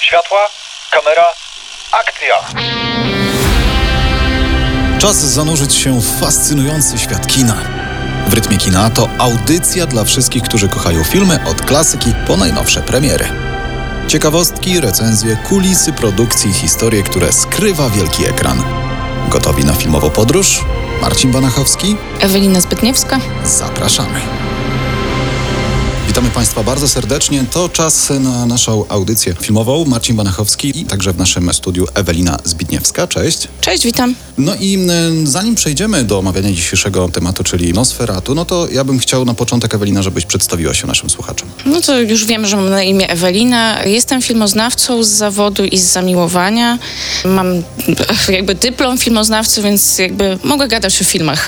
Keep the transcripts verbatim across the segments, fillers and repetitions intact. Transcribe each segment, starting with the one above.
Światła, kamera, akcja! Czas zanurzyć się w fascynujący świat kina. W Rytmie Kina to audycja dla wszystkich, którzy kochają filmy od klasyki po najnowsze premiery. Ciekawostki, recenzje, kulisy produkcji, historie, które skrywa wielki ekran. Gotowi na filmową podróż? Marcin Banachowski, Ewelina Zbytniewska. Zapraszamy. Witamy Państwa bardzo serdecznie. To czas na naszą audycję filmową. Marcin Banachowski i także w naszym studiu Ewelina Zbitniewska. Cześć. Cześć, witam. No i y, zanim przejdziemy do omawiania dzisiejszego tematu, czyli Nosferatu, no to ja bym chciał na początek, Ewelina, żebyś przedstawiła się naszym słuchaczom. No to już wiem, że mam na imię Ewelina. Jestem filmoznawcą z zawodu i z zamiłowania. Mam jakby dyplom filmoznawcy, więc jakby mogę gadać o filmach.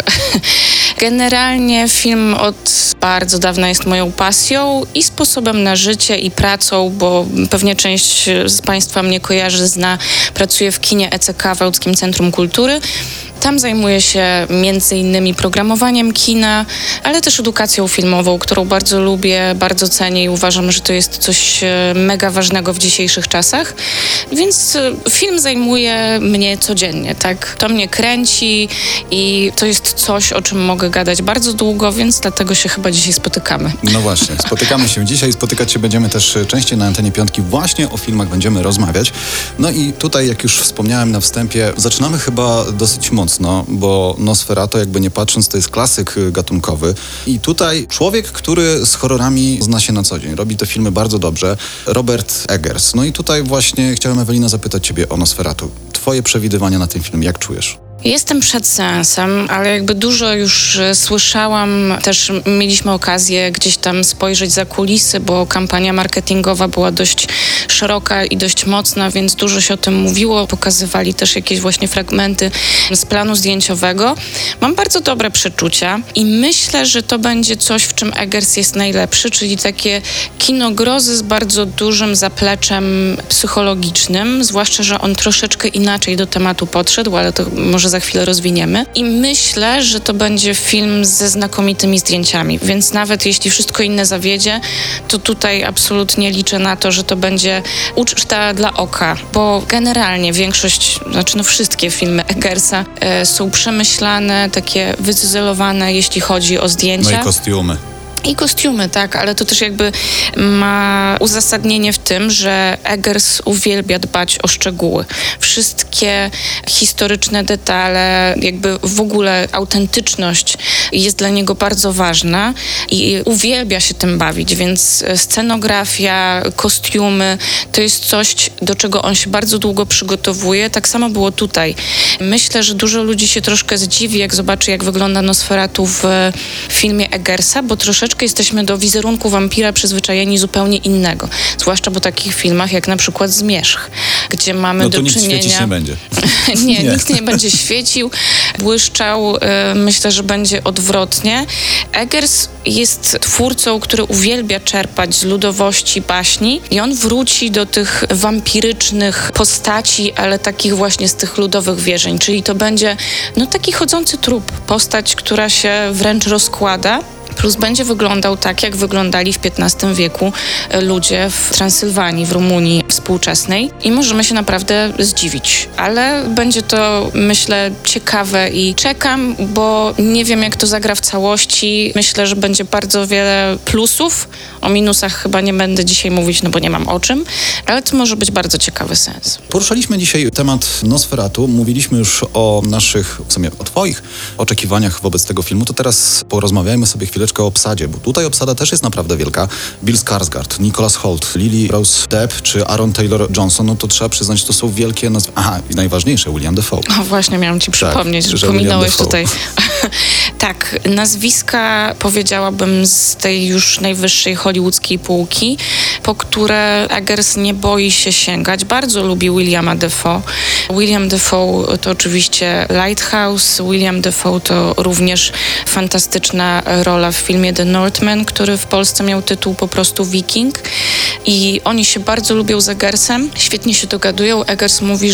Generalnie film od bardzo dawna jest moją pasją i sposobem na życie i pracą, bo pewnie część z Państwa mnie kojarzy, zna. Pracuję w kinie E C K w Łódzkim Centrum Kultury. Tam zajmuję się między innymi programowaniem kina, ale też edukacją filmową, którą bardzo lubię, bardzo cenię i uważam, że to jest coś mega ważnego w dzisiejszych czasach. Więc film zajmuje mnie codziennie, tak? To mnie kręci i to jest coś, o czym mogę gadać bardzo długo, więc dlatego się chyba dzisiaj spotykamy. No właśnie, spotykamy się dzisiaj, spotykać się będziemy też częściej na antenie Piątki. Właśnie o filmach będziemy rozmawiać. No i tutaj, jak już wspomniałem na wstępie, zaczynamy chyba dosyć mocno. Mocno, bo Nosferatu, jakby nie patrząc, to jest klasyk gatunkowy. I tutaj człowiek, który z horrorami zna się na co dzień. Robi te filmy bardzo dobrze. Robert Eggers. No i tutaj właśnie chciałem, Ewelina, zapytać ciebie o Nosferatu. Twoje przewidywania na ten film, jak czujesz? Jestem przed seansem, ale jakby dużo już słyszałam, też mieliśmy okazję gdzieś tam spojrzeć za kulisy, bo kampania marketingowa była dość szeroka i dość mocna, więc dużo się o tym mówiło. Pokazywali też jakieś właśnie fragmenty z planu zdjęciowego. Mam bardzo dobre przeczucia i myślę, że to będzie coś, w czym Eggers jest najlepszy, czyli takie kino grozy z bardzo dużym zapleczem psychologicznym, zwłaszcza, że on troszeczkę inaczej do tematu podszedł, ale to może za chwilę rozwiniemy. I myślę, że to będzie film ze znakomitymi zdjęciami, więc nawet jeśli wszystko inne zawiedzie, to tutaj absolutnie liczę na to, że to będzie uczta dla oka, bo generalnie większość, znaczy no wszystkie filmy Eggersa e, są przemyślane, takie wycyzelowane, jeśli chodzi o zdjęcia. No i kostiumy. I kostiumy, tak, ale to też jakby ma uzasadnienie w tym, że Eggers uwielbia dbać o szczegóły. Wszystkie historyczne detale, jakby w ogóle autentyczność jest dla niego bardzo ważna i uwielbia się tym bawić, więc scenografia, kostiumy to jest coś, do czego on się bardzo długo przygotowuje. Tak samo było tutaj. Myślę, że dużo ludzi się troszkę zdziwi, jak zobaczy, jak wygląda Nosferatu w filmie Eggersa, bo troszeczkę jesteśmy do wizerunku wampira przyzwyczajeni zupełnie innego. Zwłaszcza po takich filmach jak na przykład Zmierzch, gdzie mamy no to do nic czynienia... świecić nie będzie. nie, nie, nikt nie będzie świecił, błyszczał. Myślę, że będzie odwrotnie. Eggers jest twórcą, który uwielbia czerpać z ludowości baśni i on wróci do tych wampirycznych postaci, ale takich właśnie z tych ludowych wierzeń. Czyli to będzie no taki chodzący trup. Postać, która się wręcz rozkłada. Plus będzie wyglądał tak, jak wyglądali w piętnastym wieku ludzie w Transylwanii, w Rumunii współczesnej i możemy się naprawdę zdziwić. Ale będzie to, myślę, ciekawe i czekam, bo nie wiem, jak to zagra w całości. Myślę, że będzie bardzo wiele plusów. O minusach chyba nie będę dzisiaj mówić, no bo nie mam o czym, ale to może być bardzo ciekawy sens. Poruszaliśmy dzisiaj temat Nosferatu. Mówiliśmy już o naszych, w sumie o twoich oczekiwaniach wobec tego filmu. To teraz porozmawiajmy sobie chwileczkę o obsadzie, bo tutaj obsada też jest naprawdę wielka. Bill Skarsgård, Nicholas Hoult, Lily Rose Depp czy Aaron Taylor-Johnson, no to trzeba przyznać, to są wielkie nazwy. Aha, i najważniejsze, William Dafoe. O, właśnie miałam ci przypomnieć, tak, że, że pominąłeś tutaj. Tak, nazwiska powiedziałabym z tej już najwyższej hollywoodzkiej półki, po które Eggers nie boi się sięgać. Bardzo lubi Williama Dafoe. William Dafoe to oczywiście Lighthouse, William Dafoe to również fantastyczna rola w filmie The Northman, który w Polsce miał tytuł po prostu Wiking. I oni się bardzo lubią z Eggersem, świetnie się dogadują. Eggers mówi, że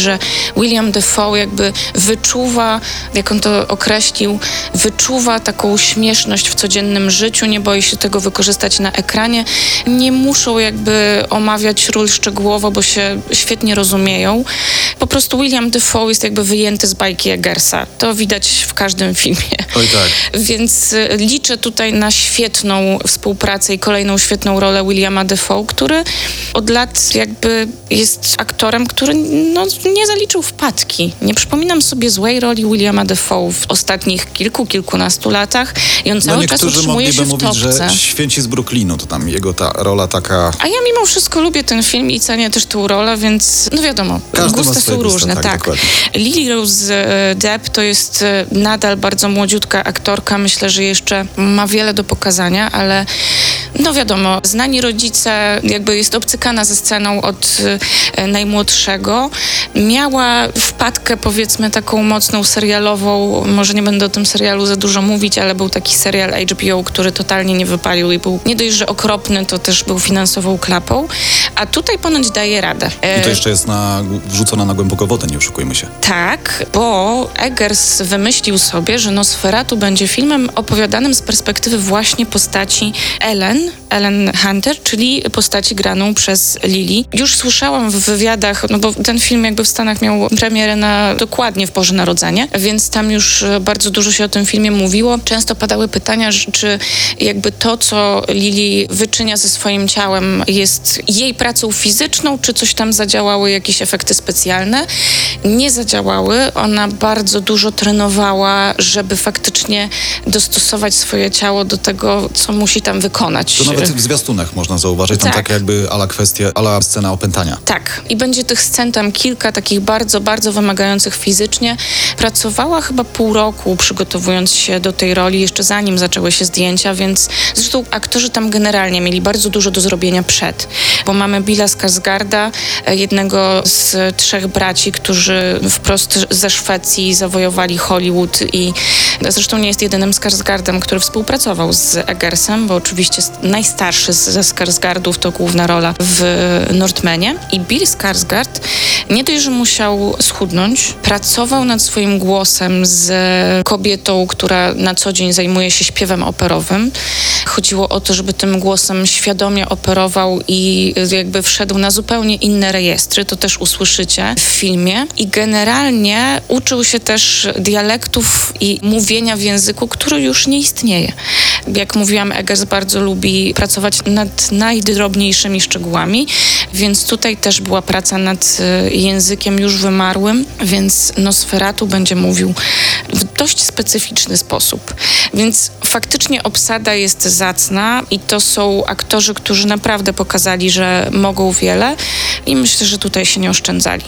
William Dafoe jakby wyczuwa, jak on to określił, wyczuwa taką śmieszność w codziennym życiu, nie boi się tego wykorzystać na ekranie. Nie muszą jakby omawiać ról szczegółowo, bo się świetnie rozumieją. Po prostu William Dafoe jest jakby wyjęty z bajki Eggersa. To widać w każdym filmie. Oj tak. Więc liczę tutaj na świetną współpracę i kolejną świetną rolę Williama Dafoe, który od lat jakby jest aktorem, który no, nie zaliczył wpadki. Nie przypominam sobie złej roli Williama Dafoe w ostatnich kilku, kilkunastu latach i on cały no czas utrzymuje się w mówić, topce. że Święci z Brooklynu, to tam jego ta rola taka... A ja mimo wszystko lubię ten film i cenię też tę rolę, więc no wiadomo, Każdy gusta są gusta, różne. tak, Tak. dokładnie. Lily Rose e, Depp to jest e, nadal bardzo młodziutka aktorka. Myślę, że jeszcze ma wiele do pokazania, ale no wiadomo, znani rodzice, jakby jest obcykana ze sceną od e, najmłodszego. Miała wpadkę, powiedzmy, taką mocną serialową, może nie będę o tym serialu za dużo mówić, ale był taki serial H B O, który totalnie nie wypalił i był nie dość, że okropny, to też był finansową klapą, a tutaj ponoć daje radę. E, I to jeszcze jest na, wrzucona na głęboką wodę, nie oszukujmy się. Tak, bo Eggers wymyślił sobie, że Nosferatu będzie filmem opowiadanym z perspektywy właśnie postaci Ellen, Ellen Hunter, czyli postaci graną przez Lily. Już słyszałam w wywiadach, no bo ten film jakby w Stanach miał premierę na dokładnie w Boże Narodzenie, więc tam już bardzo dużo się o tym filmie mówiło. Często padały pytania, czy jakby to, co Lily wyczynia ze swoim ciałem jest jej pracą fizyczną, czy coś tam zadziałały jakieś efekty specjalne. Nie zadziałały. Ona bardzo dużo trenowała, żeby faktycznie dostosować swoje ciało do tego, co musi tam wykonać. To nawet w zwiastunach można zauważyć, tam Tak. tak jakby ala kwestie, ala scena opętania. Tak. I będzie tych scen tam kilka, takich bardzo, bardzo wymagających fizycznie. Pracowała chyba pół roku, przygotowując się do tej roli, jeszcze zanim zaczęły się zdjęcia, więc zresztą aktorzy tam generalnie mieli bardzo dużo do zrobienia przed. Bo mamy Billa Skarsgarda, jednego z trzech braci, którzy wprost ze Szwecji zawojowali Hollywood i zresztą nie jest jedynym Skarsgardem, który współpracował z Eggersem, bo oczywiście najstarszy ze Skarsgardów to główna rola w Northmanie. I Bill Skarsgard nie dość, że musiał schudnąć, pracował nad swoim głosem z kobietą, która na co dzień zajmuje się śpiewem operowym. Chodziło o to, żeby tym głosem świadomie operował i jakby wszedł na zupełnie inne rejestry. To też usłyszycie w filmie. I generalnie uczył się też dialektów i mówienia w języku, który już nie istnieje. Jak mówiłam, Eggers bardzo lubi pracować nad najdrobniejszymi szczegółami, więc tutaj też była praca nad językiem już wymarłym, więc Nosferatu będzie mówił w dość specyficzny sposób. Więc faktycznie obsada jest zacna i to są aktorzy, którzy naprawdę pokazali, że mogą wiele i myślę, że tutaj się nie oszczędzali.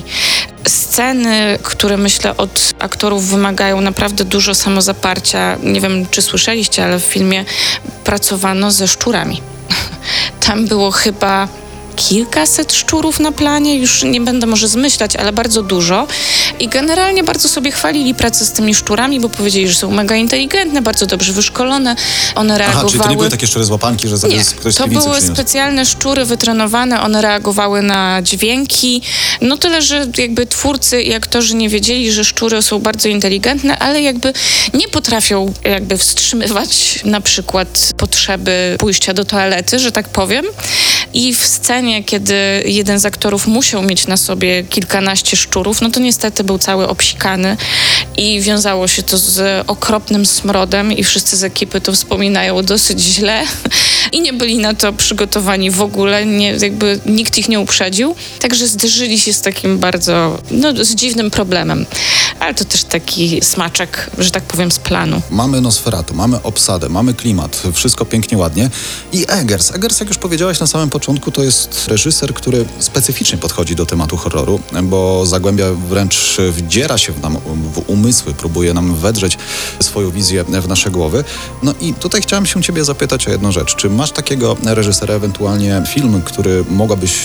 Sceny, które myślę od aktorów wymagają naprawdę dużo samozaparcia. Nie wiem, czy słyszeliście, ale w filmie pracowano ze szczurami. Tam było chyba kilkaset szczurów na planie, już nie będę może zmyślać, ale bardzo dużo. I generalnie bardzo sobie chwalili pracę z tymi szczurami, bo powiedzieli, że są mega inteligentne, bardzo dobrze wyszkolone. One reagowały... Aha, czyli to nie były takie szczury z łapanki, że zaraz Nie, ktoś z to piwnicy były przyniósł. specjalne szczury wytrenowane, one reagowały na dźwięki. No tyle, że jakby twórcy i aktorzy nie wiedzieli, że szczury są bardzo inteligentne, ale jakby nie potrafią jakby wstrzymywać na przykład potrzeby pójścia do toalety, że tak powiem. I w scenie, kiedy jeden z aktorów musiał mieć na sobie kilkanaście szczurów, no to niestety był cały obsikany i wiązało się to z okropnym smrodem i wszyscy z ekipy to wspominają dosyć źle i nie byli na to przygotowani w ogóle, nie, jakby nikt ich nie uprzedził, także zderzyli się z takim bardzo, no z dziwnym problemem, ale to też taki smaczek, że tak powiem, z planu. Mamy Nosferatu, mamy obsadę, mamy klimat, wszystko pięknie, ładnie. I Eggers. Eggers, jak już powiedziałaś na samym początku, to jest reżyser, który specyficznie podchodzi do tematu horroru, bo zagłębia, wręcz wdziera się w, nam, w umysły, próbuje nam wedrzeć swoją wizję w nasze głowy. No i tutaj chciałem się ciebie zapytać o jedną rzecz. Czy masz takiego reżysera, ewentualnie film, który mogłabyś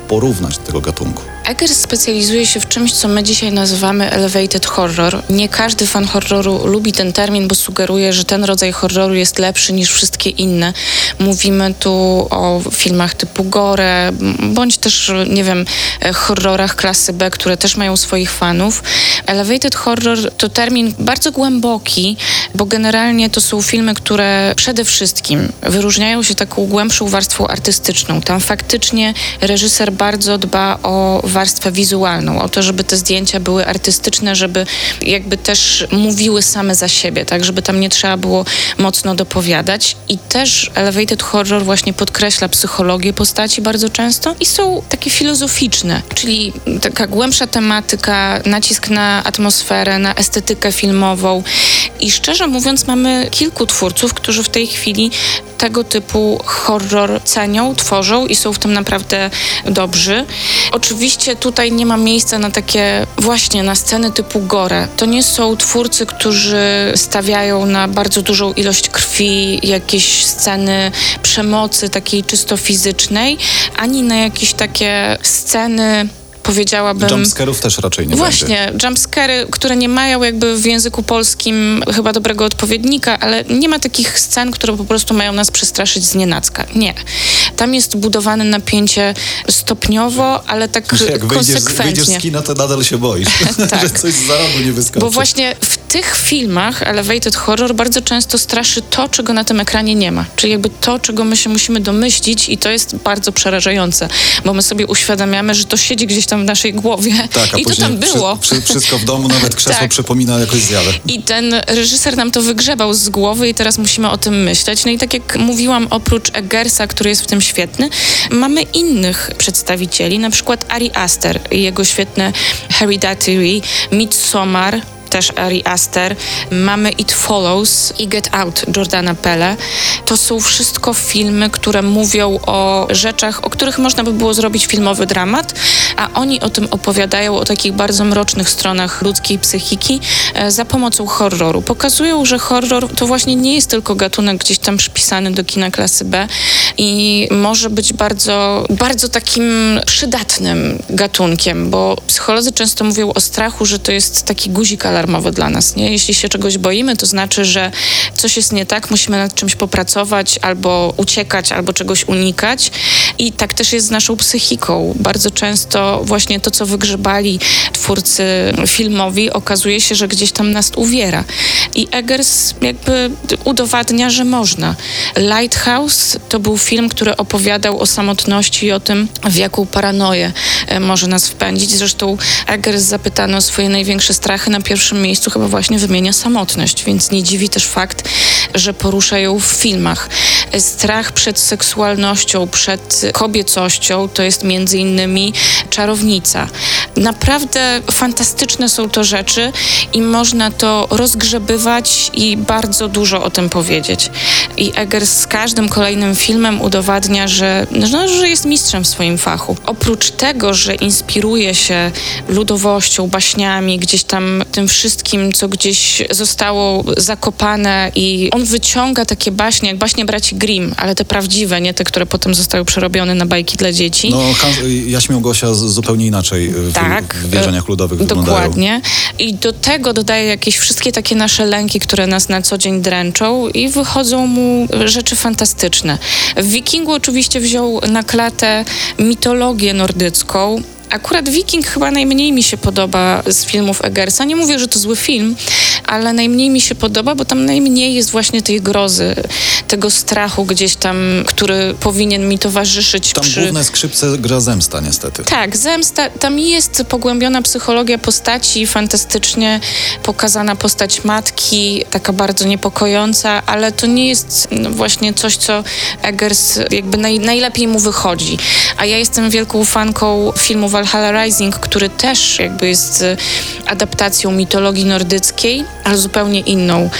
porównać do tego gatunku? Eggers specjalizuje się w czymś, co my dzisiaj nazywamy elevated horror. Nie każdy fan horroru lubi ten termin, bo sugeruje, że ten rodzaj horroru jest lepszy niż wszystkie inne. Mówimy tu o filmach typu gore, bądź też, nie wiem, horrorach klasy B, które też mają swoich fanów. Elevated horror to termin bardzo głęboki, bo generalnie to są filmy, które przede wszystkim wyróżniają się taką głębszą warstwą artystyczną. Tam faktycznie reżyser bardzo dba o warstwę wizualną, o to, żeby te zdjęcia były artystyczne, żeby jakby też mówiły same za siebie, tak, żeby tam nie trzeba było mocno dopowiadać. I też elevated horror właśnie podkreśla psychologię postaci bardzo często i są takie filozoficzne, czyli taka głębsza tematyka, nacisk na atmosferę, na estetykę filmową. I szczerze mówiąc, mamy kilku twórców, którzy w tej chwili tego typu horror cenią, tworzą i są w tym naprawdę dobrzy. Oczywiście tutaj nie ma miejsca na takie właśnie na sceny typu gore. To nie są twórcy, którzy stawiają na bardzo dużą ilość krwi, jakieś sceny przemocy takiej czysto fizycznej, ani na jakieś takie sceny, powiedziałabym... Jumpscarów też raczej nie Właśnie, będzie. jumpscary, które nie mają jakby w języku polskim chyba dobrego odpowiednika, ale nie ma takich scen, które po prostu mają nas przestraszyć znienacka. Nie. Tam jest budowane napięcie stopniowo, ale tak Że jak wyjdziesz, konsekwentnie. wyjdziesz z kina, to nadal się boisz, Tak. że coś z za rogu nie wyskoczy. Bo właśnie w tych filmach elevated horror bardzo często straszy to, czego na tym ekranie nie ma. Czyli jakby to, czego my się musimy domyślić i to jest bardzo przerażające, bo my sobie uświadamiamy, że to siedzi gdzieś tam w naszej głowie tak, a i to tam było. Przy, przy, wszystko w domu, nawet krzesło Tak. przypomina jakąś zjawę. I ten reżyser nam to wygrzebał z głowy i teraz musimy o tym myśleć. No i tak jak mówiłam, oprócz Eggersa, który jest w tym świetny, mamy innych przedstawicieli, na przykład Ari Aster i jego świetne Hereditary, Midsommar, też Ari Aster, mamy It Follows i Get Out Jordana Peele. To są wszystko filmy, które mówią o rzeczach, o których można by było zrobić filmowy dramat, a oni o tym opowiadają, o takich bardzo mrocznych stronach ludzkiej psychiki e, za pomocą horroru. Pokazują, że horror to właśnie nie jest tylko gatunek gdzieś tam przypisany do kina klasy B i może być bardzo, bardzo takim przydatnym gatunkiem, bo psycholodzy często mówią o strachu, że to jest taki guzik alarmowy dla nas, nie? Jeśli się czegoś boimy, to znaczy, że coś jest nie tak, musimy nad czymś popracować, albo uciekać, albo czegoś unikać. I tak też jest z naszą psychiką. Bardzo często właśnie to, co wygrzebali twórcy filmowi, okazuje się, że gdzieś tam nas uwiera. I Eggers jakby udowadnia, że można. Lighthouse to był film, który opowiadał o samotności i o tym, w jaką paranoję może nas wpędzić. Zresztą Eggers zapytano o swoje największe strachy. Na pierwszym miejscu chyba właśnie wymienia samotność, więc nie dziwi też fakt, że porusza ją w filmach. Strach przed seksualnością, przed kobiecością to jest między innymi Czarownica. Naprawdę fantastyczne są to rzeczy i można to rozgrzebywać i bardzo dużo o tym powiedzieć. I Eggers z każdym kolejnym filmem udowadnia, że, no, że jest mistrzem w swoim fachu. Oprócz tego, że inspiruje się ludowością, baśniami, gdzieś tam tym wszystkim, co gdzieś zostało zakopane i on wyciąga takie baśnie, jak baśnie braci Grimm, ale te prawdziwe, nie te, które potem zostały przerobione na bajki dla dzieci. No, Hans, Jaśmioł Gosia z- zupełnie inaczej w, Tak, w wierzeniach ludowych wyglądają. Dokładnie. I do tego dodaje jakieś wszystkie takie nasze lęki, które nas na co dzień dręczą i wychodzą mu rzeczy fantastyczne. W Wikingu oczywiście wziął na klatę mitologię nordycką. Akurat Wiking chyba najmniej mi się podoba z filmów Eggersa. Nie mówię, że to zły film, ale najmniej mi się podoba, bo tam najmniej jest właśnie tej grozy, tego strachu gdzieś tam, który powinien mi towarzyszyć. Tam przy... główne skrzypce gra zemsta niestety. Tak, zemsta. Tam jest pogłębiona psychologia postaci, fantastycznie pokazana postać matki, taka bardzo niepokojąca, ale to nie jest no, właśnie coś, co Eggers jakby naj, najlepiej mu wychodzi. A ja jestem wielką fanką filmu Valhalla Rising, który też jakby jest adaptacją mitologii nordyckiej ale zupełnie inną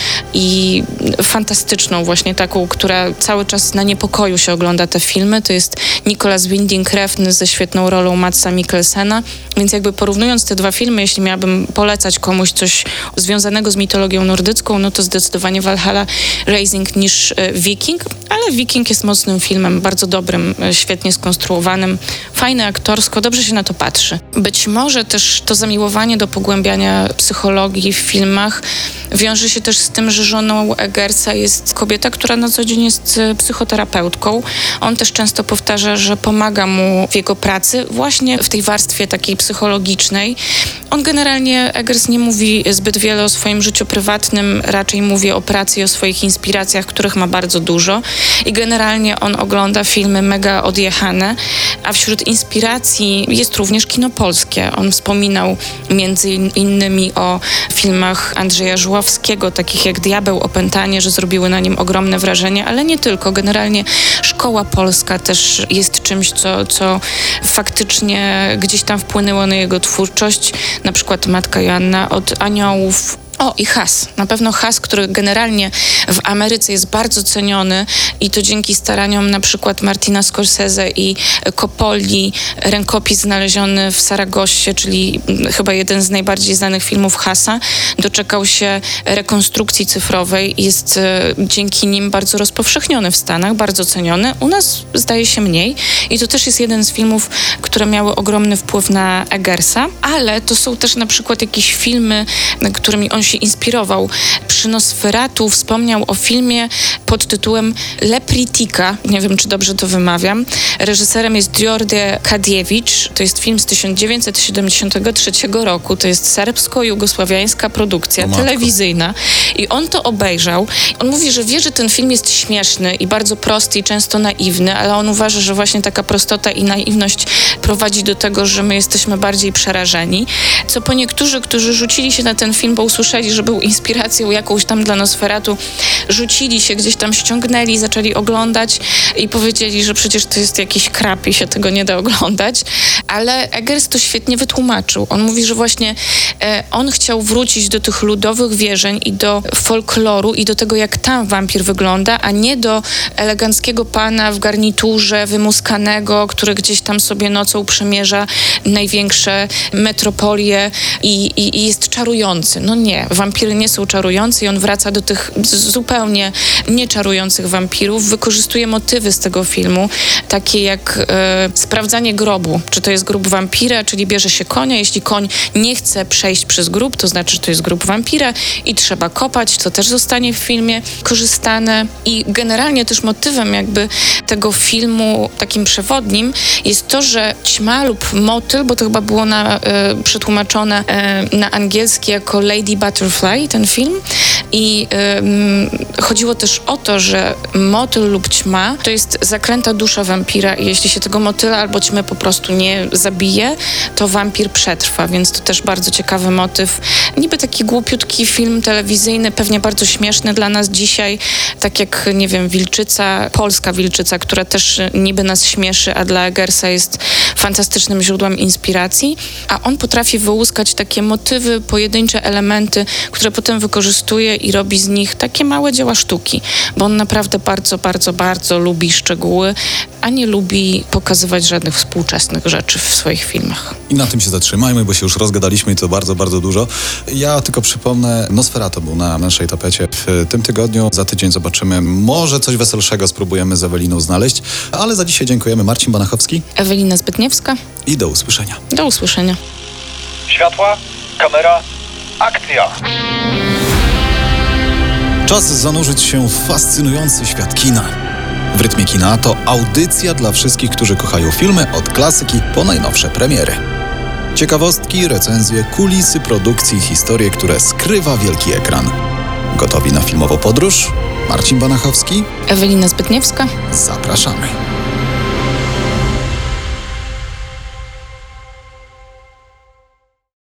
i fantastyczną, właśnie taką, która cały czas na niepokoju się ogląda te filmy. To jest Nicolas Winding Refn ze świetną rolą Madsa Mikkelsena, więc jakby porównując te dwa filmy, jeśli miałabym polecać komuś coś związanego z mitologią nordycką, no to zdecydowanie Valhalla Rising niż Viking, ale Viking jest mocnym filmem, bardzo dobrym, świetnie skonstruowanym, fajny aktorsko, dobrze się na to patrzy. Być może też to zamiłowanie do pogłębiania psychologii w filmach wiąże się też z tym, że żoną Eggersa jest kobieta, która na co dzień jest psychoterapeutką. On też często powtarza, że pomaga mu w jego pracy właśnie w tej warstwie takiej psychologicznej. On generalnie, Eggers, nie mówi zbyt wiele o swoim życiu prywatnym, raczej mówi o pracy i o swoich inspiracjach, których ma bardzo dużo. I generalnie on ogląda filmy mega odjechane, a wśród inspiracji jest również kino polskie. On wspominał między innymi o filmach Andrzeja Żuławskiego, takich jak Diabeł, Opętanie, że zrobiły na nim ogromne wrażenie, ale nie tylko. Generalnie szkoła polska też jest czymś, co, co faktycznie gdzieś tam wpłynęło na jego twórczość. Na przykład Matka Joanna od Aniołów. O, i Has. Na pewno Has, który generalnie w Ameryce jest bardzo ceniony i to dzięki staraniom na przykład Martina Scorsese i Coppoli, rękopis znaleziony w Saragossie, czyli chyba jeden z najbardziej znanych filmów Hasa, doczekał się rekonstrukcji cyfrowej i jest e, dzięki nim bardzo rozpowszechniony w Stanach, bardzo ceniony. U nas zdaje się mniej i to też jest jeden z filmów, które miały ogromny wpływ na Eggersa, ale to są też na przykład jakieś filmy, którymi on się inspirował. Przy Nosferatu wspomniał o filmie pod tytułem Lepritika. Nie wiem, czy dobrze to wymawiam. Reżyserem jest Đorđe Kadijević. To jest film z tysiąc dziewięćset siedemdziesiątego trzeciego roku. To jest serbsko-jugosławiańska produkcja telewizyjna. I on to obejrzał. On mówi, że wie, że ten film jest śmieszny i bardzo prosty i często naiwny, ale on uważa, że właśnie taka prostota i naiwność prowadzi do tego, że my jesteśmy bardziej przerażeni. Co po niektórzy, którzy rzucili się na ten film, bo usłyszeli, że był inspiracją jakąś tam dla Nosferatu, rzucili się, gdzieś tam ściągnęli, zaczęli oglądać i powiedzieli, że przecież to jest jakiś krap i się tego nie da oglądać. Ale Eggers to świetnie wytłumaczył. On mówi, że właśnie e, on chciał wrócić do tych ludowych wierzeń i do folkloru i do tego, jak tam wampir wygląda, a nie do eleganckiego pana w garniturze wymuskanego, który gdzieś tam sobie nocą przemierza największe metropolie i, i, i jest czarujący. No nie, wampiry nie są czarujące i on wraca do tych zupełnie nieczarujących wampirów, wykorzystuje motywy z tego filmu, takie jak e, sprawdzanie grobu, czy to jest grób wampira, czyli bierze się konia, jeśli koń nie chce przejść przez grób, to znaczy, że to jest grób wampira i trzeba kopać, co też zostanie w filmie korzystane. I generalnie też motywem jakby tego filmu, takim przewodnim, jest to, że ćma lub motyl, bo to chyba było na, e, przetłumaczone e, na angielski jako Lady Butterfly, ten film. I y, chodziło też o to, że motyl lub ćma to jest zaklęta dusza wampira i jeśli się tego motyla albo ćmy po prostu nie zabije, to wampir przetrwa, więc to też bardzo ciekawy motyw. Niby taki głupiutki film telewizyjny, pewnie bardzo śmieszny dla nas dzisiaj, tak jak, nie wiem, Wilczyca, polska Wilczyca, która też niby nas śmieszy, a dla Eggersa jest fantastycznym źródłem inspiracji, a on potrafi wyłuskać takie motywy, pojedyncze elementy, które potem wykorzystuje i robi z nich takie małe dzieła sztuki, bo on naprawdę bardzo, bardzo, bardzo lubi szczegóły, a nie lubi pokazywać żadnych współczesnych rzeczy w swoich filmach. I na tym się zatrzymajmy, bo się już rozgadaliśmy i to bardzo, bardzo dużo. Ja tylko przypomnę, Nosferatu był na naszej tapecie w tym tygodniu. Za tydzień zobaczymy, może coś weselszego spróbujemy z Eweliną znaleźć, ale za dzisiaj dziękujemy. Marcin Banachowski. Ewelina Zbytniewska. I do usłyszenia. Do usłyszenia. Światła, kamera, akcja! Czas zanurzyć się w fascynujący świat kina. W Rytmie Kina to audycja dla wszystkich, którzy kochają filmy od klasyki po najnowsze premiery. Ciekawostki, recenzje, kulisy produkcji, historie, które skrywa wielki ekran. Gotowi na filmową podróż? Marcin Banachowski. Ewelina Zbytniewska. Zapraszamy.